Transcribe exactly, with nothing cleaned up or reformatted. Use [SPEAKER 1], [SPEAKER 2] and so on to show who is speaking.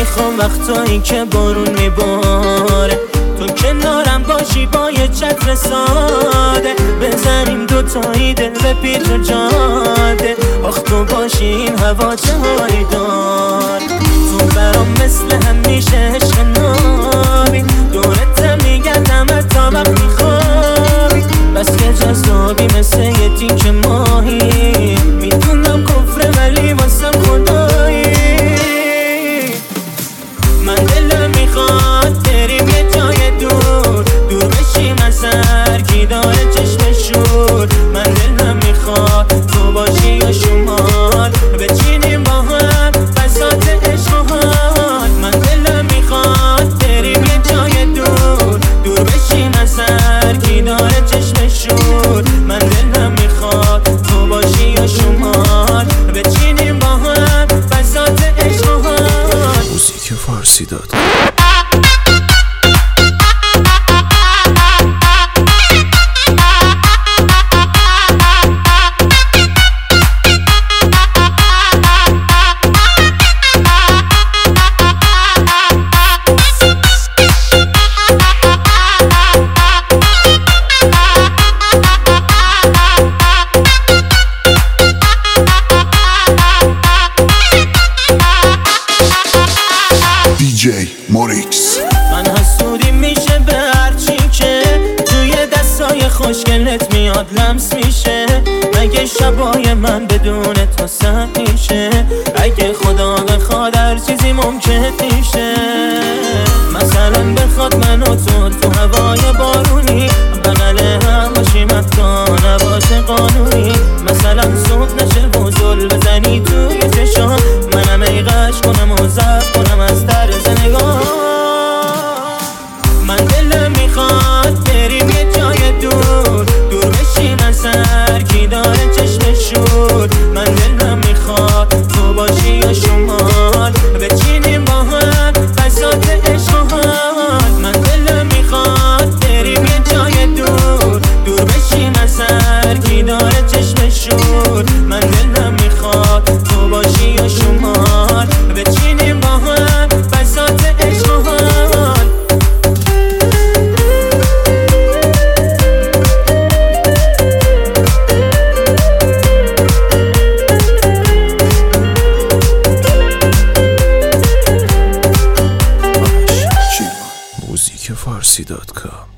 [SPEAKER 1] میخوام وقتایی که بارون میباره تو کنارم باشی با یه چتر ساده، بزنیم دوتایی دل به پیچ و جاده. آخ تو باشی این هوا چه حالی دار، تو برام مثل همیشه عشق نابی، دورت میگردم تا وقت میخوابی، بس که جذابی مثل یه تیک ماهی، میدونم کفره ولی واسم خدایی. من دلم میخواد بریم یه جای دور، دور بشیم از سرکی داره چشم شور. من دلم میخواد تو باشی یا شمال، بچینیم با هم بساط عشق و حال. من دلم میخواد بریم یه جای دور، دور بشیم از سرکی داره چشم شور. من دلم میخواد تو باشی یا شمال، بچینیم با هم بساط عشق و حال.
[SPEAKER 2] موزیک فارسی داد دیجی موریکس.
[SPEAKER 1] من حسودی میشه به هرچی که توی دستای خوشگلت میاد لمس میشه. مگه شبای من بدون تو سر میشه؟ اگه خدا بخواد هر چیزی ممکن میشه. مثلا بخواد من و تو تو هوای بارونی بغل هم باشیم حتی نباشه قانونی. مثلا صبح نشه و زل بزنی توی چشام، منم ای غش کنم و زب کنم از طرز نگاه. من دلم میخواد بریم یه جای دور، دور بشیم از سرکی داره چشم شور. من دلم میخواد تو باشی یا شمال، بچینیم با هم بساط عشق و حال. من دلم میخواد بریم یه جای دور، دور بشیم از سرکی داره چشم شور. من دلم میخواد تو باشی یا شمال، بچینیم با هم بساط عشق و حال.
[SPEAKER 2] موزیک فارسی دات کام